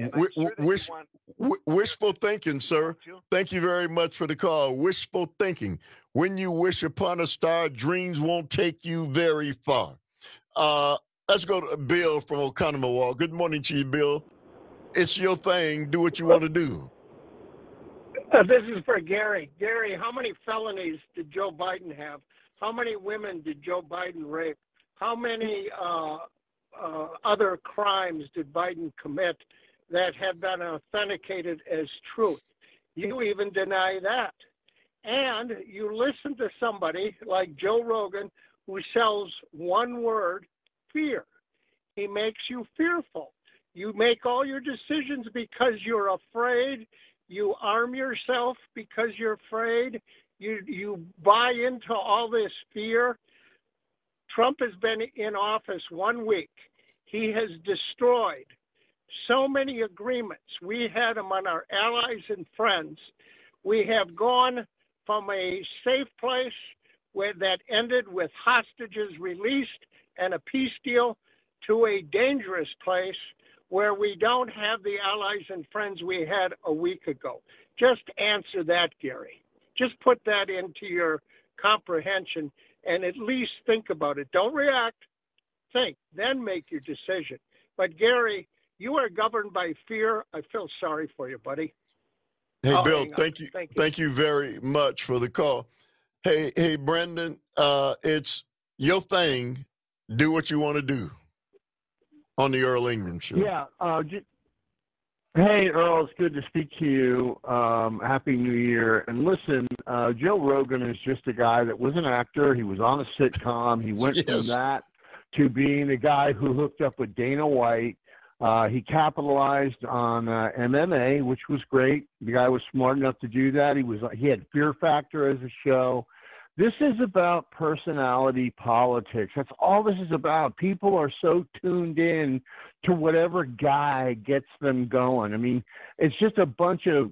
wishful thinking, sir. Thank you very much for the call. Wishful thinking. When you wish upon a star, dreams won't take you very far. Let's go to Bill from Oconomowoc. Good morning to you, Bill. It's your thing. Do what you want to do. This is for Gary. Gary, how many felonies did Joe Biden have? How many women did Joe Biden rape? How many other crimes did Biden commit that have been authenticated as truth? You even deny that. And you listen to somebody like Joe Rogan who sells one word, fear. He makes you fearful. You make all your decisions because you're afraid. You arm yourself because you're afraid. You buy into all this fear. Trump has been in office 1 week. He has destroyed so many agreements. We had him on our allies and friends. We have gone from a safe place that ended with hostages released and a peace deal to a dangerous place where we don't have the allies and friends we had a week ago. Just answer that, Gary. Just put that into your comprehension and at least think about it. Don't react. Think. Then make your decision. But, Gary, you are governed by fear. I feel sorry for you, buddy. Hey, Bill, thank you. Thank you very much for the call. Hey, Brendan, it's your thing. Do what you want to do on the Earl Ingram Show. Yeah. Hey, Earl, it's good to speak to you. Happy New Year. And listen, Joe Rogan is just a guy that was an actor. He was on a sitcom. He went from that to being a guy who hooked up with Dana White. He capitalized on MMA, which was great. The guy was smart enough to do that. He had Fear Factor as a show. This is about personality politics. That's all this is about. People are so tuned in to whatever guy gets them going. I mean, it's just a bunch of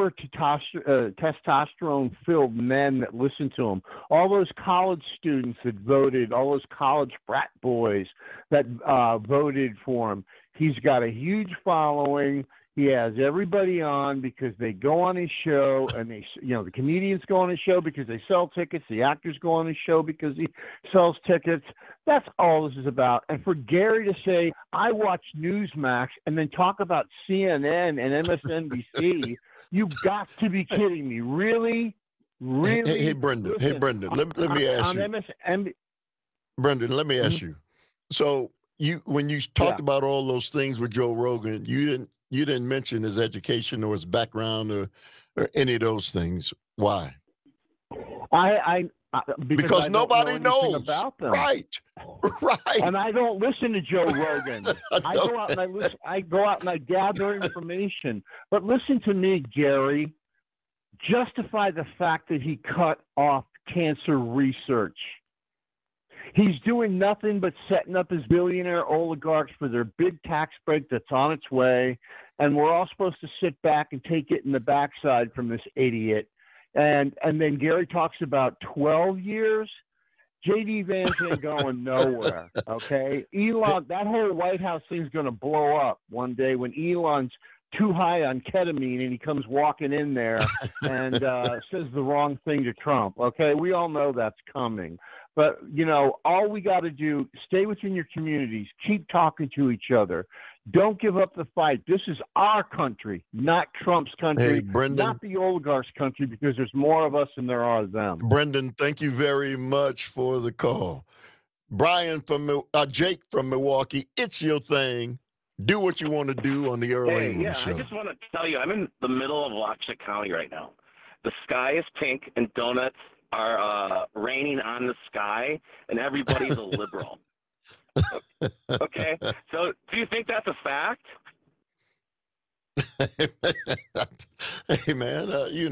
testosterone-filled men that listen to him. All those college students that voted, all those college frat boys that voted for him. He's got a huge following. He has everybody on because they go on his show, and the comedians go on his show because they sell tickets. The actors go on his show because he sells tickets. That's all this is about. And for Gary to say, I watch Newsmax and then talk about CNN and MSNBC, you've got to be kidding me. Really? Really? Hey, Brendan. Listen, hey, Brendan. Let me ask you. Brendan, let me ask you. So when you talked about all those things with Joe Rogan, you didn't mention his education or his background or any of those things. Why? Because nobody knows about them. Right. And I don't listen to Joe Rogan. I go out and I listen. I go out and I gather information. But listen to me, Gary. Justify the fact that he cut off cancer research. He's doing nothing but setting up his billionaire oligarchs for their big tax break that's on its way, and we're all supposed to sit back and take it in the backside from this idiot. And then Gary talks about 12 years. J.D. Vance ain't going nowhere, okay? Elon, that whole White House thing's going to blow up one day when Elon's too high on ketamine and he comes walking in there and says the wrong thing to Trump, okay? We all know that's coming. But, all we got to do, stay within your communities, keep talking to each other. Don't give up the fight. This is our country, not Trump's country, Hey, Brendan. not the oligarchs' country, because there's more of us than there are of them. Brendan, thank you very much for the call. Brian Jake from Milwaukee, it's your thing. Do what you want to do on the Earl Ingram Show. I just want to tell you, I'm in the middle of Washoe County right now. The sky is pink and donuts are raining on the sky, and everybody's a liberal. Okay, so do you think that's a fact? Hey, man,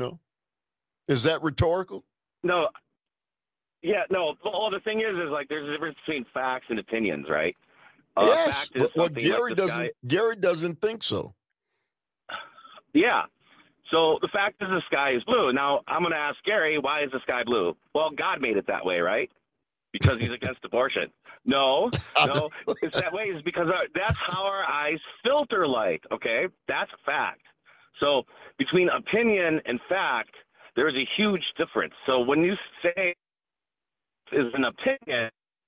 is that rhetorical? No. Yeah, no. Well, the thing is like there's a difference between facts and opinions, right? Yes, Fact is but something Gary like the doesn't. sky. Gary doesn't think so. Yeah. So the fact is the sky is blue. Now I'm going to ask Gary, why is the sky blue? Well, God made it that way, right? Because he's against abortion. No, it's that way. It's because that's how our eyes filter light, okay? That's a fact. So between opinion and fact, there's a huge difference. So when you say is an opinion,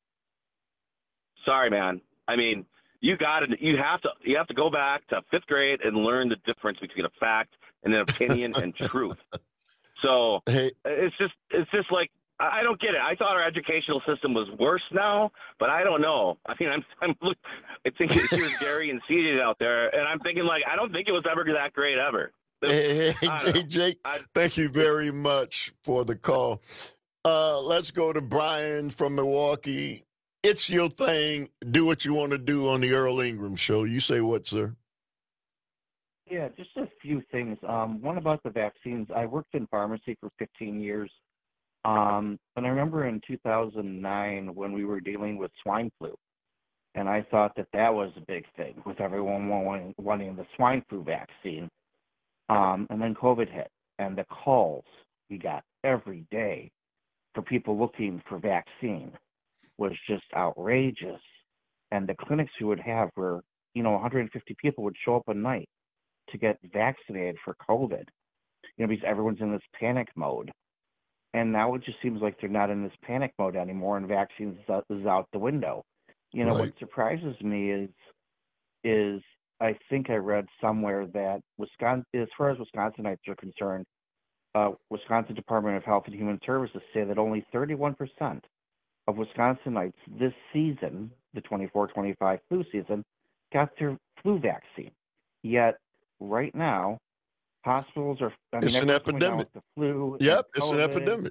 sorry, man. I mean, you have to go back to 5th grade and learn the difference between a fact and an opinion and truth. So it's just like, I don't get it. I thought our educational system was worse now, but I don't know. I mean, I think here's Gary and CJ out there, and I'm thinking like, I don't think it was ever that great ever. Hey, Jake, thank you very much for the call. Let's go to Brian from Milwaukee. It's your thing. Do what you want to do on the Earl Ingram Show. You say what, sir? Yeah, just a few things. One about the vaccines. I worked in pharmacy for 15 years. And I remember in 2009 when we were dealing with swine flu, and I thought that was a big thing with everyone wanting the swine flu vaccine. And then COVID hit, and the calls we got every day for people looking for vaccine was just outrageous. And the clinics we would have were, 150 people would show up a night to get vaccinated for COVID, because everyone's in this panic mode. And now it just seems like they're not in this panic mode anymore, and vaccines is out the window. Right. What surprises me is I think I read somewhere that Wisconsin, as far as Wisconsinites are concerned, Wisconsin Department of Health and Human Services say that only 31% of Wisconsinites this season, the 24-25 flu season, got their flu vaccine. Yet right now, hospitals are. It's an epidemic. The flu. Yep, it's an epidemic.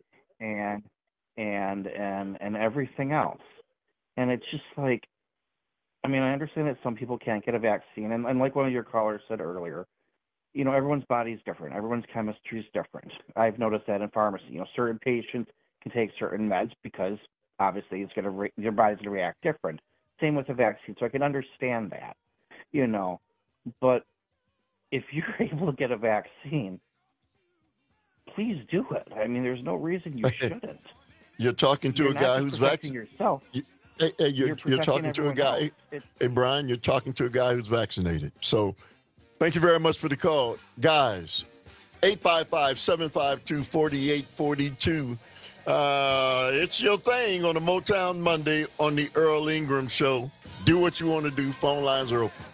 And everything else, and it's just like, I understand that some people can't get a vaccine, and like one of your callers said earlier, everyone's body is different, everyone's chemistry is different. I've noticed that in pharmacy. Certain patients can take certain meds because obviously your body's gonna react different. Same with the vaccine, so I can understand that, but if you're able to get a vaccine, please do it. There's no reason you shouldn't. You're talking to a guy who's vaccinated. Yourself. You're talking to a guy. Hey, Brian, you're talking to a guy who's vaccinated. So thank you very much for the call. Guys, 855-752-4842. It's your thing on a Motown Monday on the Earl Ingram Show. Do what you want to do. Phone lines are open.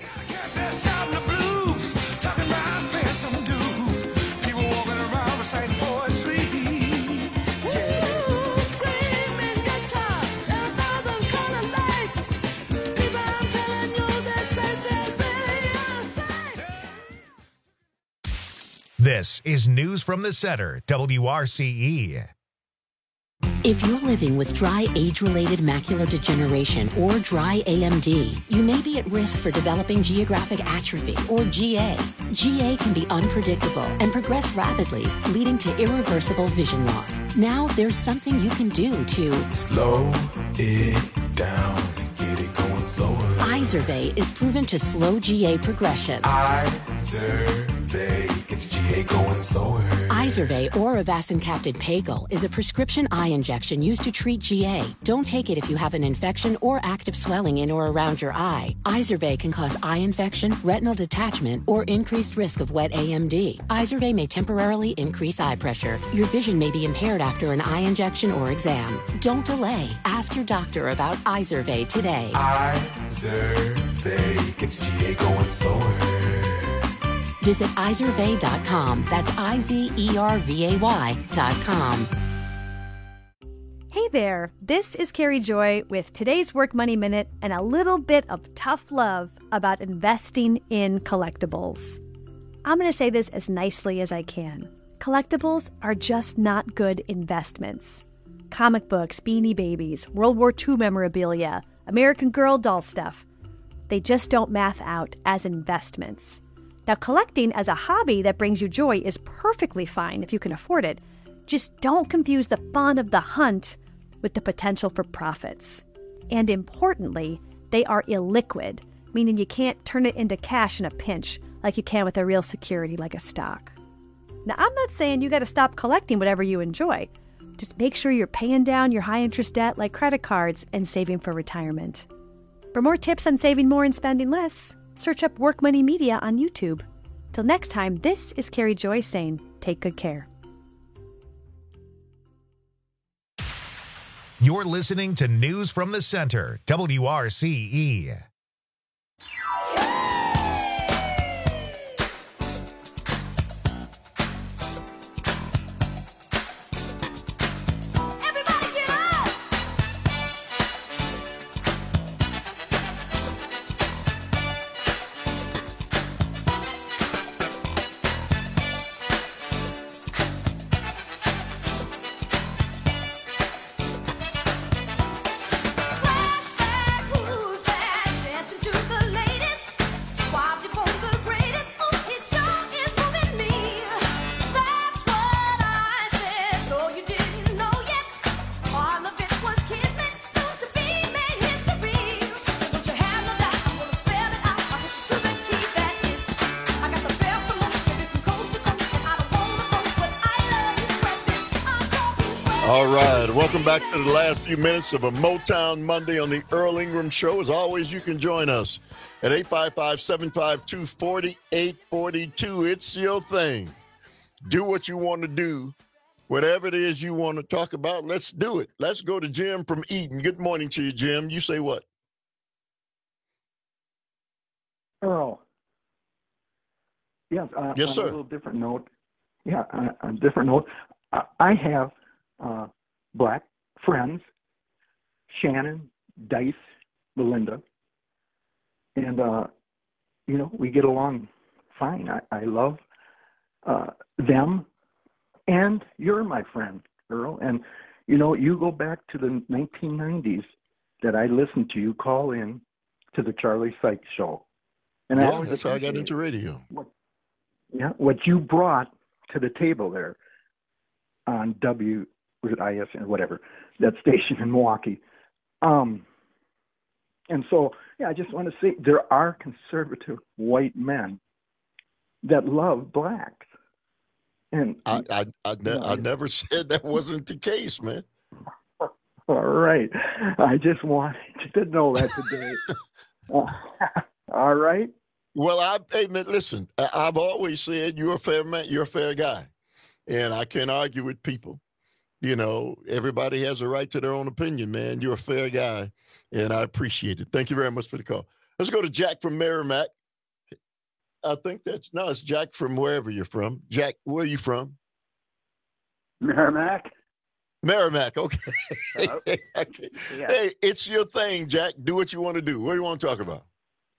This is News from the Center, WRCE. If you're living with dry age-related macular degeneration or dry AMD, you may be at risk for developing geographic atrophy or GA. GA can be unpredictable and progress rapidly, leading to irreversible vision loss. Now there's something you can do to slow it down and get it going slower. Izervay is proven to slow GA progression. Izervay gets GA GA going slower. Izervay or Avastin-capted Pagel is a prescription eye injection used to treat GA. Don't take it if you have an infection or active swelling in or around your eye. Izervay can cause eye infection, retinal detachment, or increased risk of wet AMD. Izervay may temporarily increase eye pressure. Your vision may be impaired after an eye injection or exam. Don't delay. Ask your doctor about Izervay today. Izervay gets GA going slower. Visit Izervay.com. That's IZERVAY.com. Hey there, this is Carrie Joy with today's Work Money Minute and a little bit of tough love about investing in collectibles. I'm going to say this as nicely as I can. Collectibles are just not good investments. Comic books, Beanie Babies, World War II memorabilia, American Girl doll stuff. They just don't math out as investments. Now, collecting as a hobby that brings you joy is perfectly fine if you can afford it. Just don't confuse the fun of the hunt with the potential for profits. And importantly, they are illiquid, meaning you can't turn it into cash in a pinch like you can with a real security like a stock. Now, I'm not saying you got to stop collecting whatever you enjoy. Just make sure you're paying down your high-interest debt like credit cards and saving for retirement. For more tips on saving more and spending less, search up Work Money Media on YouTube. Till next time, this is Carrie Joy saying, take good care. You're listening to News from the Center, WRCE. All right, welcome back to the last few minutes of a Motown Monday on the Earl Ingram Show. As always, you can join us at 855-752-4842. It's your thing. Do what you want to do. Whatever it is you want to talk about, let's do it. Let's go to Jim from Eaton. Good morning to you, Jim. You say what? Earl. Yes, yes, sir. On a little different note. Yeah, on a different note. I have black friends, Shannon, Dice, Melinda, and, we get along fine. I love them, and you're my friend, Earl. And, you go back to the 1990s that I listened to you call in to the Charlie Sykes show. And yeah, that's how I got into radio. What you brought to the table there on was it ISN, whatever, that station in Milwaukee. And so, I just want to say there are conservative white men that love blacks. And I never said that wasn't the case, man. All right. I just wanted you to know that today. All right. Well, hey, man, listen, I've always said you're a fair man, you're a fair guy. And I can't argue with people. Everybody has a right to their own opinion, man. You're a fair guy, and I appreciate it. Thank you very much for the call. Let's go to Jack from Merrimack. I think it's Jack from wherever you're from. Jack, where are you from? Merrimack. Merrimack, okay. Okay. Yeah. Hey, it's your thing, Jack. Do what you want to do. What do you want to talk about?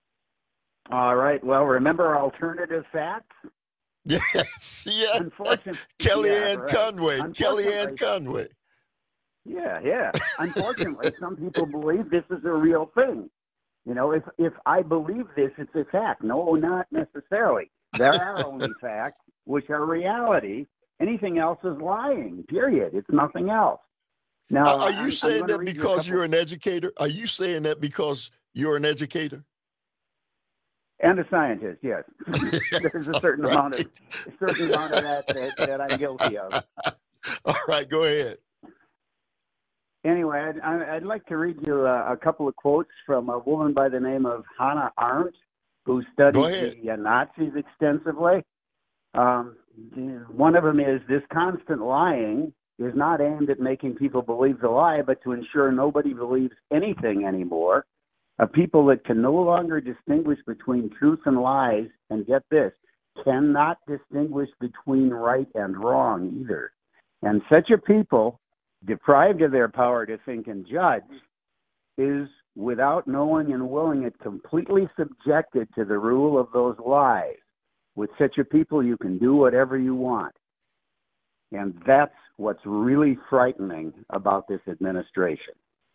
All right. Well, remember alternative facts? Yes, yeah. Unfortunately, Kellyanne Conway. Kellyanne Conway. Yeah. Unfortunately, some people believe this is a real thing. If I believe this, it's a fact. No, not necessarily. There are only facts, which are reality. Anything else is lying, period. It's nothing else. Now, are you saying that because you're an educator? Are you saying that because you're an educator? And a scientist, yes. There's a certain amount of that I'm guilty of. All right, go ahead. Anyway, I'd like to read you a couple of quotes from a woman by the name of Hannah Arendt, who studied the Nazis extensively. One of them is, this constant lying is not aimed at making people believe the lie, but to ensure nobody believes anything anymore. A people that can no longer distinguish between truth and lies, and get this, cannot distinguish between right and wrong either. And such a people, deprived of their power to think and judge, is, without knowing and willing it, completely subjected to the rule of those lies. With such a people, you can do whatever you want. And that's what's really frightening about this administration.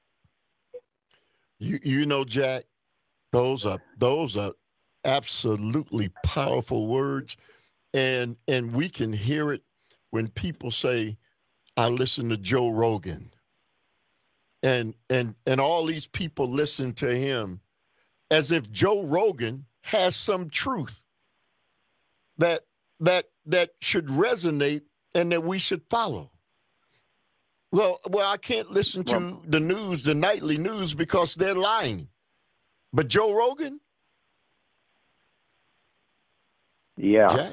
You know, Jack, those are absolutely powerful words, and we can hear it when people say, I listen to Joe Rogan, and all these people listen to him, as if Joe Rogan has some truth that should resonate and that we should follow. Well, I can't listen to the news, the nightly news, because they're lying. But Joe Rogan? Yeah.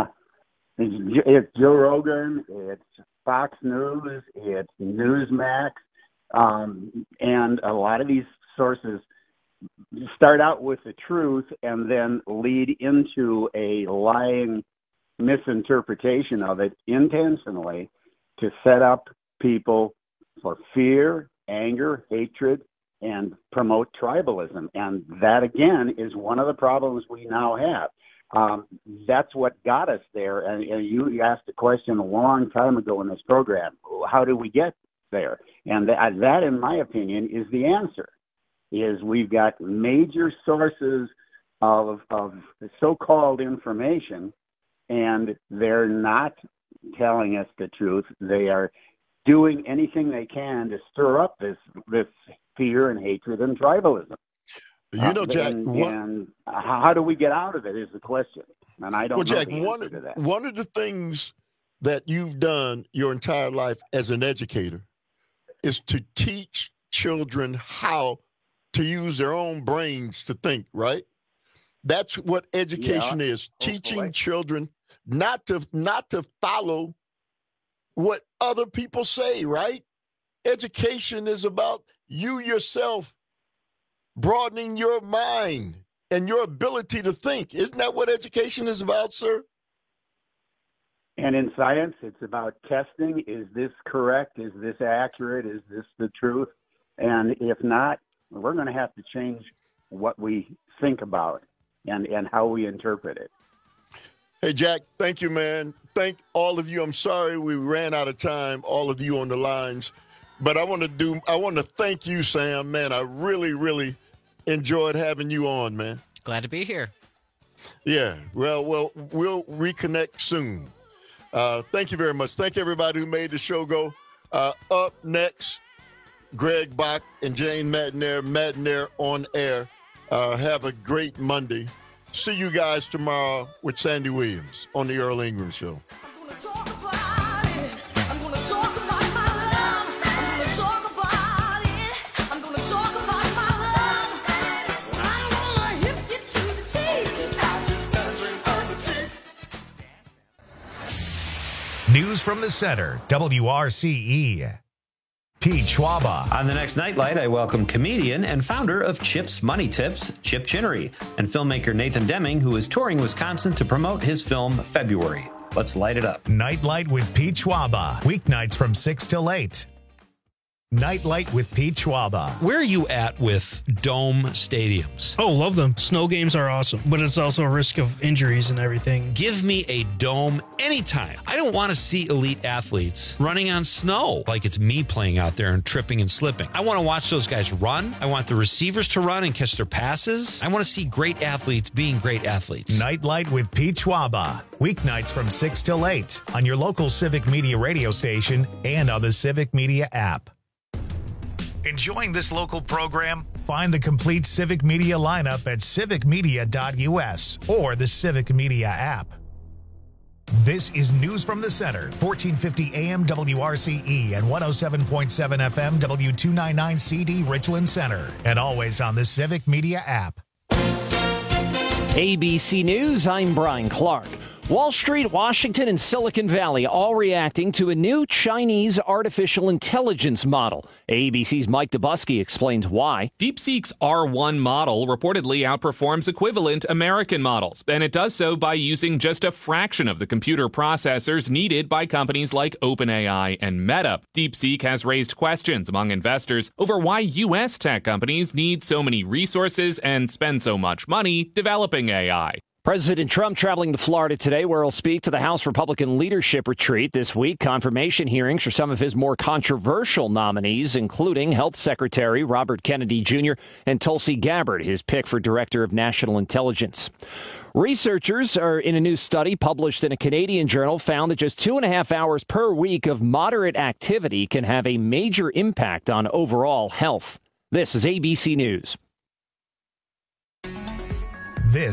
It's Joe Rogan, it's Fox News, it's Newsmax, and a lot of these sources start out with the truth and then lead into a lying misinterpretation of it intentionally to set up people for fear, anger, hatred, and promote tribalism. And that, again, is one of the problems we now have. That's what got us there. And you asked a question a long time ago in this program, how do we get there? And that, in my opinion, is the answer, is we've got major sources of so-called information, and they're not telling us the truth. They are doing anything they can to stir up this fear and hatred and tribalism. You know, Jack, and how do we get out of it is the question. And I don't know Jack, the answer to that. One of the things that you've done your entire life as an educator is to teach children how to use their own brains to think, right? That's what education is, teaching children not to follow what other people say, right? Education is about you yourself broadening your mind and your ability to think. Isn't that what education is about, sir? And in science, it's about testing. Is this correct? Is this accurate? Is this the truth? And if not, we're going to have to change what we think about and how we interpret it. Hey, Jack, thank you, man. Thank all of you. I'm sorry we ran out of time, all of you on the lines. But I want to thank you, Sam, man. I really, really enjoyed having you on, man. Glad to be here. Yeah. Well, we'll reconnect soon. Thank you very much. Thank everybody who made the show go. Up next, Greg Bach and Jane Madnair on air. Have a great Monday. See you guys tomorrow with Sandy Williams on the Earl Ingram Show. News from the Center, WRCE. Pete Schwaba. On the next Nightlight, I welcome comedian and founder of Chip's Money Tips, Chip Chinnery, and filmmaker Nathan Deming, who is touring Wisconsin to promote his film February. Let's light it up. Nightlight with Pete Schwaba. Weeknights from 6 till 8. Nightlight with Pete Schwaba. Where are you at with dome stadiums? Oh, love them. Snow games are awesome, but it's also a risk of injuries and everything. Give me a dome anytime. I don't want to see elite athletes running on snow like it's me playing out there and tripping and slipping. I want to watch those guys run. I want the receivers to run and catch their passes. I want to see great athletes being great athletes. Nightlight with Pete Schwaba. Weeknights from 6 till 8 on your local Civic Media radio station and on the Civic Media app. Enjoying this local program? Find the complete Civic Media lineup at civicmedia.us or the Civic Media app. This is News from the Center, 1450 AM WRCE and 107.7 FM W299 CD Richland Center, and always on the Civic Media app. ABC News, I'm Brian Clark. Wall Street, Washington, and Silicon Valley all reacting to a new Chinese artificial intelligence model. ABC's Mike Dubusky explains why. DeepSeek's R1 model reportedly outperforms equivalent American models, and it does so by using just a fraction of the computer processors needed by companies like OpenAI and Meta. DeepSeek has raised questions among investors over why U.S. tech companies need so many resources and spend so much money developing AI. President Trump traveling to Florida today, where he'll speak to the House Republican leadership retreat this week. Confirmation hearings for some of his more controversial nominees, including Health Secretary Robert Kennedy Jr. and Tulsi Gabbard, his pick for Director of National Intelligence. Researchers are in a new study published in a Canadian journal found that just 2.5 hours per week of moderate activity can have a major impact on overall health. This is ABC News.